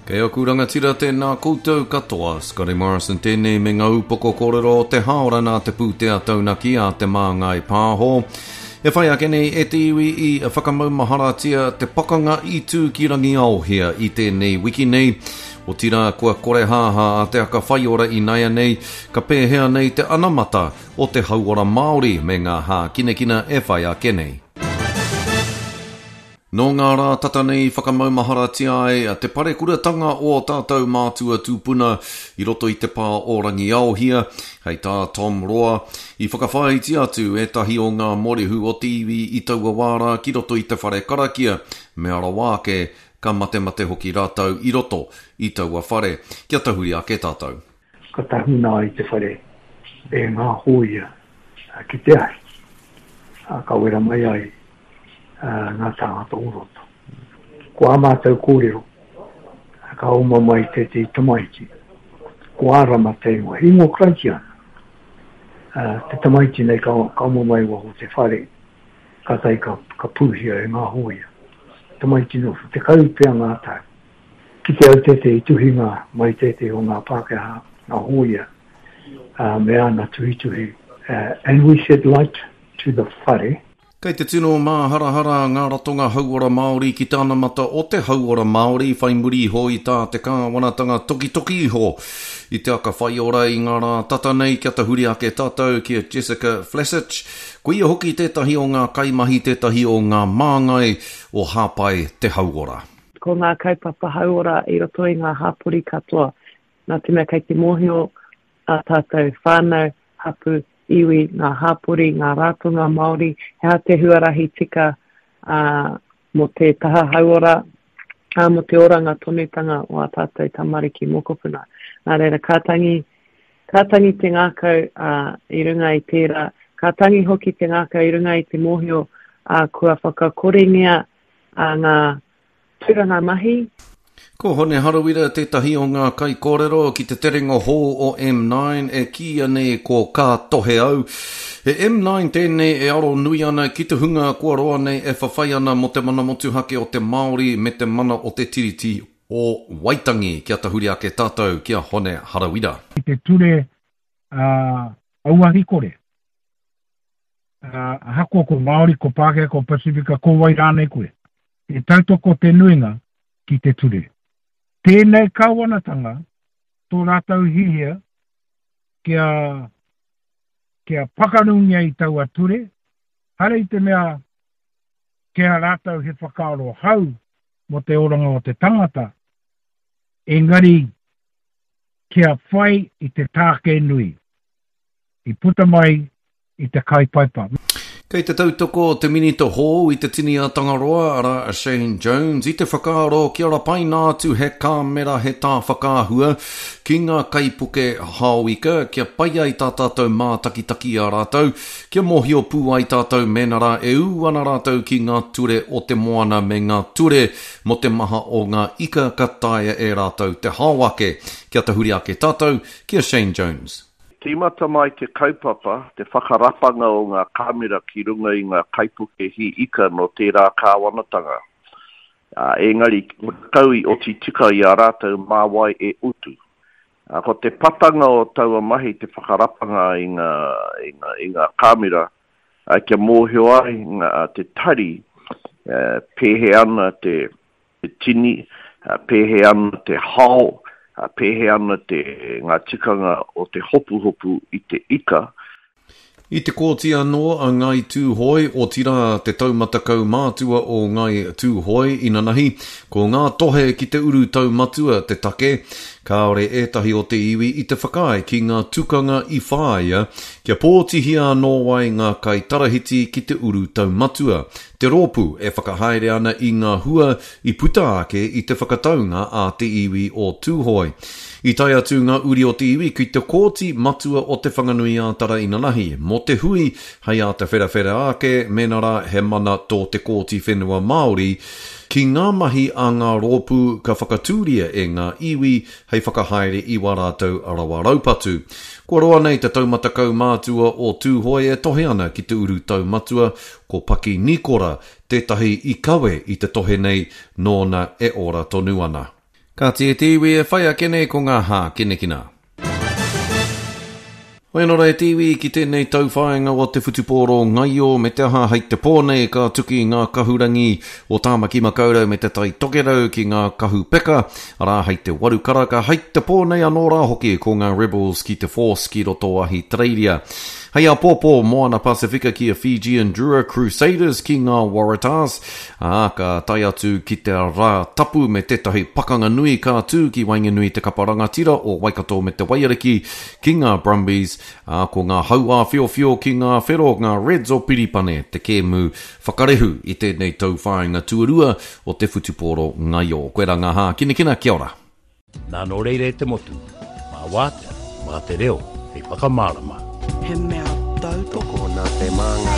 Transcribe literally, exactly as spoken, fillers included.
Kei o kuranga tira tēnā koutou katoa, Scotty Morrison tēnei me ngā upoko kōrero te haora nā te pūtea taunaki a te māngai pāho. E whai ake nei e te iwi i a whakamaumaharatia te pakanga i tū ki rangi au hea i tēnei wiki nei. O tira kua kore haha a te aka whai ora i naia nei, ka pēhea nei te anamata o te hauora Māori me ngā hā kinekina e whai ake nei. Nō ngā rā tata nei whakamaumaharatia ai a te parekuratanga o tātou mātua tūpuna i roto i te pā o rangi au hia, hei tā Tom Roa, i whakawhaiti atu e tahi o ngā morihu o te iwi i taua wāra ki roto i te whare karakia, me ara wāke ka mate mate hoki rātau i roto i taua whare. Kia tahuri ake tātou. Ka tahuna i te whare e ngā hoia ki te ai, ka wera mai ai. Uh, ngā tāngata uroto. Ko amātau kōrero, ka oma mai te te tamaiti, ko ārama te ingoa, ingo kranti ana. Uh, te tamaiti nei ka, ka oma mai waho te whare, ka tai ka, ka pūhia e ngā hoia. Tamaiti no, te kaupea ngā tai. Ki te au te te ituhinga mai te te o ngā Pākehā, ngā hoia, uh, me ana tuhi tuhi. Uh, and we shed light to the whare. Kei te tino mā harahara ngā ratonga hauora Māori ki tāna mata o te hauora Māori, whai muri ho i tā te kāwanatanga toki toki ho. I te aka whai ora i ngā rā tata nei, kia tahuri ake tātou, kia Jessica Flesich. Ko ia hoki tētahi o ngā kaimahi, tētahi o ngā māngai o hāpai te hauora. Ko ngā kaipapa hauora i roto i ngā hapuri katoa. Nā te mea kei te mōhio a tātou whānau hapu iwi, ngā hapuri, ngā ratonga Māori, hea te huarahi tika uh, mo te taha hauora, uh, mo te oranga tonutanga o a tātou tamariki mokopuna. Nā reira, kātangi, kātangi te ngākau uh, i runga i tērā, kātangi hoki te ngākau i runga i te mōhio, uh, kua whakakorengia uh, ngā tūranga mahi. Ko hone harawira tētahi o ngā kai kōrero ki te terenga hō o M nine e kia nei ko kā tohe au. E M nine tēnei e aro nui ana ki te hunga kua roa nei e whawhai ana mo te mana motuhake o te Māori me te mana o te tiriti o Waitangi. Kia tahuri ake tātou, kia hone harawira. Ki te ture uh, auahi kore. Uh, hako ko Māori, ko Pākehā, ko Pasifika, ko Wairānei koe. E tautoko te nuinga ki te ture. Tēnei kāwanatanga, tō rātau hihia, kia, kia pakarungia i taua ture, hara i te mea, kia rātau he whakaaro hau, mo te oranga o te tangata, engari, kia whai i te tāke nui, i puta mai i te kaipaipa. Kei te tautoko te minito hō i te tini a Tangaroa ara a Shane Jones i te whakaaro ki ora pai nātu he kāmera he tā whakāhua ki ngā kaipuke hāwika kia pai ai tā tātou mātakitaki a rātou kia mohio pū ai tātou menara e u ana rātou ki ngā ture o te moana me ngā ture mo te maha o ngā ika kataia e rātou te hāwake kia tahuri ake tātou kia Shane Jones. Tīmata mai te kaupapa, te whakarapanga o ngā kāmera ki runga i ngā kaipuke hi ika no tērā kāwanatanga. Uh, engari, kaui o ti tika i a rātou māwai e utu. Uh, ko te patanga o taua mahi te whakarapanga i ngā, i ngā, i ngā kāmera, uh, kia mōhio ai ngā, te tari, uh, pēhe ana te, te tini, uh, pēhe ana te hao, a pehe ana te ngā tikanga o te hopu hopu i te ika. I te kōti anō a ngai tūhoi o tira te taumatakau mātua o ngai tūhoi inanahi, ko ngā tohe ki te uru taumatua te take, kāore etahi o te iwi i te whakai ki ngā tukanga i whāia, kia pōtihia anō wai ngā kai tarahiti ki te uru taumatua. Te rōpu e whakahaere ana i ngā hua i puta ake i te whakataunga a te iwi o tūhoi. I tai atu ngā uri o te iwi ki te kōti matua o te whanganui a tara inanahi. Mo te hui, hei a te whera-whera ake, menara he mana tō te kōti whenua Māori, ki ngā mahi a ngā rōpu ka whakatūria e ngā iwi hei whakahaere i warātou arawa raupatu. Kua roa nei te taumatakau mātua o tūhoi e tohe ana ki te uru taumatua ko Paki Nikora, tētahi i kawe i te tohe nei nōna e ora tonu ana. Ka te te iwi e whai a kene ko ngā hā kene kina. Wai nora e tiwi ki tēnei tauwhāinga o te whutupōro ngai o me te aha hei te pōne ka tuki ngā kahurangi o tāmaki makaurau me te tai tokerau ki ngā kahu peka ara hei te waru karaka hei te pōne anō rā hoki ko ngā rebels ki te force ki roto ahi Treiria. Hei a pōpō Moana Pasifika ki a Fijian Drua Crusaders ki ngā Waratahs. A ka tai atu ki te rā tapu me tetahi pakanga nui ka tū ki Wainganui te kaparangatira o Waikato me te Wairariki ki ngā Brumbies. A ko ngā haua whio whio ki ngā whero ngā Reds o Piripane te kēmu whakarehu i tēnei tauwhāinga tuarua o te whutupōro ngai o. Koe rā ngā hā kina kina kia ora. Nā no reire te motu, mā wātea, mā te reo, hei whakamārama. He mea tautoko nā te māngai.